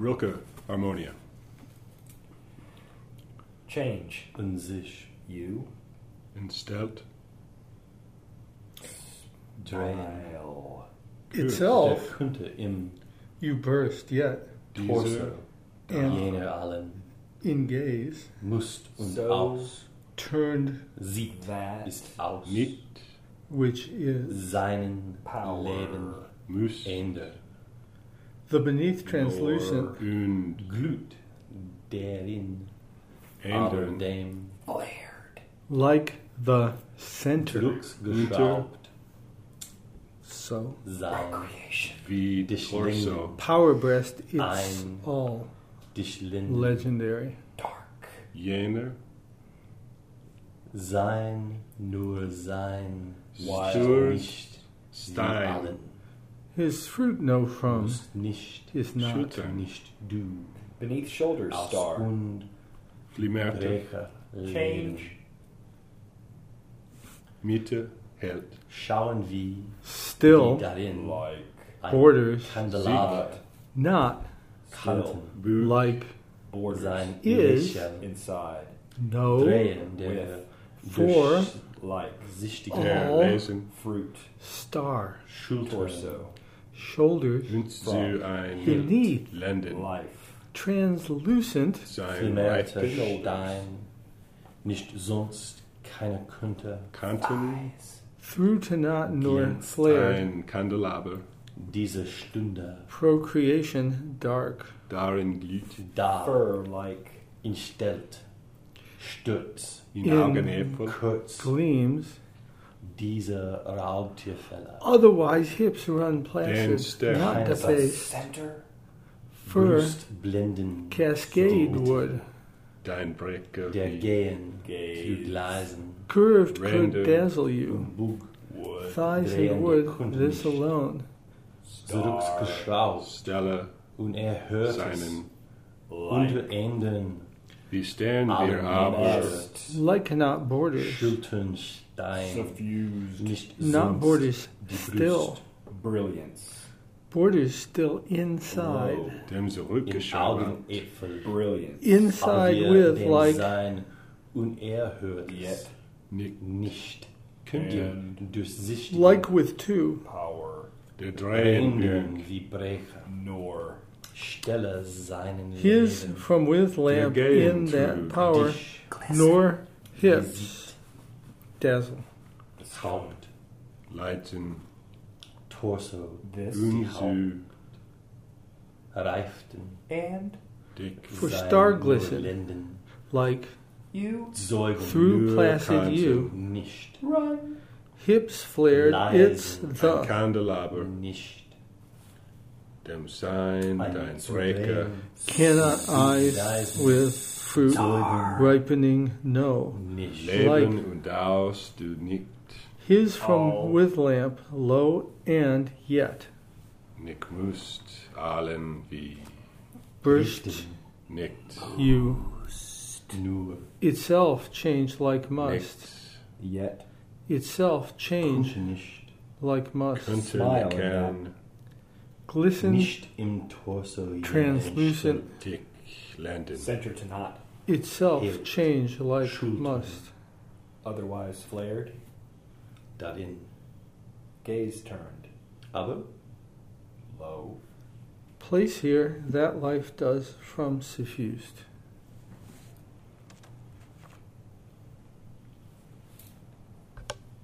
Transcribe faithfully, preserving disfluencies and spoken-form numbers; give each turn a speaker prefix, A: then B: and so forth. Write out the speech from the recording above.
A: Rilke, Harmonia.
B: Change.
C: In sich.
B: You.
A: Instelt.
C: Drehen.
B: Smile.
D: Itself,
C: Der könnte im
D: you burst yet,
A: Diese.
C: Torso
D: and
C: jener allen
D: in gaze,
C: Must und
B: So
C: aus.
D: turned,
C: Sieht
B: that
C: ist aus.
A: Nicht.
D: which is.
C: Seinen
B: Power.
C: Leben
A: Müsst.
C: ändert.
D: The beneath translucent,
A: Und.
C: Glut derin
A: Ändern.
C: aber dem
B: flared.
D: like the center.
C: Glücks geschraubt
D: So,
C: sein.
B: Procreation.
A: Wie
C: Dich
A: Torso.
D: power breast, it's
C: Ein-
D: all
C: Dich linden.
D: legendary.
B: Dark.
A: Jener.
C: Sein, nur sein.
A: Stur.
C: Nicht wie
A: Stein.
C: allen.
D: His fruit no from
C: Musst nicht,
D: is not.
A: Schulter.
C: nicht du.
B: Beneath shoulders,
C: Aus
B: star.
C: und
A: Flimerte.
C: Brecher leben.
B: Change.
A: Mitte. Hält.
C: Schauen wie
D: Still,
C: die darin
B: Like.
C: ein
D: borders,
C: Kandelaber
D: not
C: Kanten
A: Bü.
D: like
B: Borders.
C: sein
D: Is-
C: Lächeln
B: Inside.
D: no
C: drehen, der
D: for
B: Like.
C: durchsichtige
A: Der
D: All.
A: Lesen.
B: Fruit.
D: star,
C: Schultern
B: Torso.
D: shoulders,
A: Und zu ein.
D: beneath,
A: Lenden.
B: Life.
D: translucent,
A: Sein
C: Flimmerte
A: Reiter.
C: Stein, nicht sonst keiner könnte
A: Kanten.
B: Eyes.
D: through to not nor
C: Glänzt
D: flared,
A: Ein Kandelaber.
C: diese Stunde
D: procreation dark,
A: Darin glüht.
C: da
B: Fur like.
C: ihn stellt, stürzt,
A: In
D: In-
A: Augenäpfel.
C: kurz
D: gleams,
C: diese Raubtierfälle.
D: otherwise hips run placid,
A: Dance there.
D: not
C: Hands up.
D: defaced,
B: Center.
D: fur,
C: Brust blenden,
D: cascade
C: mit
D: wood,
A: Dein Brecker.
C: der
A: wie
C: Gehen
B: Gaze.
C: zu Gleisen,
D: curved
A: Random.
D: could dazzle you,
C: und Bug,
B: Wood.
D: thighs
C: Drehen
D: and
C: die
D: wood,
C: Kunden
D: this
C: nicht.
D: alone,
C: zurückgeschraubt,
A: Stelle.
C: und er hört es
A: Seinen.
C: unter
B: Like.
C: Enden,
A: Wie stehen
C: Alle
A: wir aber.
B: Nest.
D: like not borders,
C: Schulternstein,
B: Suffused.
C: nicht
D: not
C: sonst
D: borders,
C: die
D: still,
C: Brust,
B: Brilliance.
D: borders still inside,
B: Low.
A: Dem
C: im
A: zurückgeschaut.
C: Augenäpfel,
B: Brilliance.
D: inside
C: aber wir
D: with
C: dem
D: like
C: Sein unerhört
B: Yet.
A: Nicht.
C: nicht. Könnt ihr
B: And
C: durchsichtigen,
D: like with two,
B: power.
A: Der Drehen
C: Drehenden
A: wirkt.
C: wie Brecher,
B: Nor.
C: Stelle seinen
D: his
C: Leben,
D: from with lamp
A: Der Gehen
D: in
A: zu
D: that power,
C: dich
D: nor hips dazzle.
C: Haupt,
A: Leiten.
C: Torso,
B: This.
C: die
A: Unsu.
C: Reiften,
B: And
A: Dick.
D: For
C: sein
D: star
C: nur
D: glisten.
C: Lenden,
D: Like
B: you.
C: Säugen
D: through
A: Nur
D: placid
A: Kanten.
D: you,
C: nicht,
B: Run.
D: hips flared, it's
C: Leisen.
A: Ein
D: the
A: Kandelaber.
C: nicht.
A: Dem Sein.
C: Ein
A: Dein
C: zu
A: Brecker.
C: drehen,
D: cannot eyes
C: Leisen.
D: with fruit
C: Säugen
D: ripening no.
C: nicht.
A: Leben
D: Like-
A: und aus. Du nicht.
D: His from
B: Oh.
D: with lamp low and yet
A: Nicht musst. Allen wie.
D: burst
C: Richten,
A: Nicht.
D: you
C: nur
D: itself change like must,
A: Nicht.
B: Yet.
D: itself change
C: könnte nicht.
D: like must,
A: Könnte.
B: Smile
A: Kann.
D: glisten
C: Nicht im Torso jener
D: translucent,
A: Dick. Landen.
B: Center to not.
D: itself
C: Hilt.
D: change like
C: Schultern.
D: must,
B: Otherwise flared.
C: darin.
B: Gaze turned.
C: Aber
B: Low.
D: place here that life does from suffused.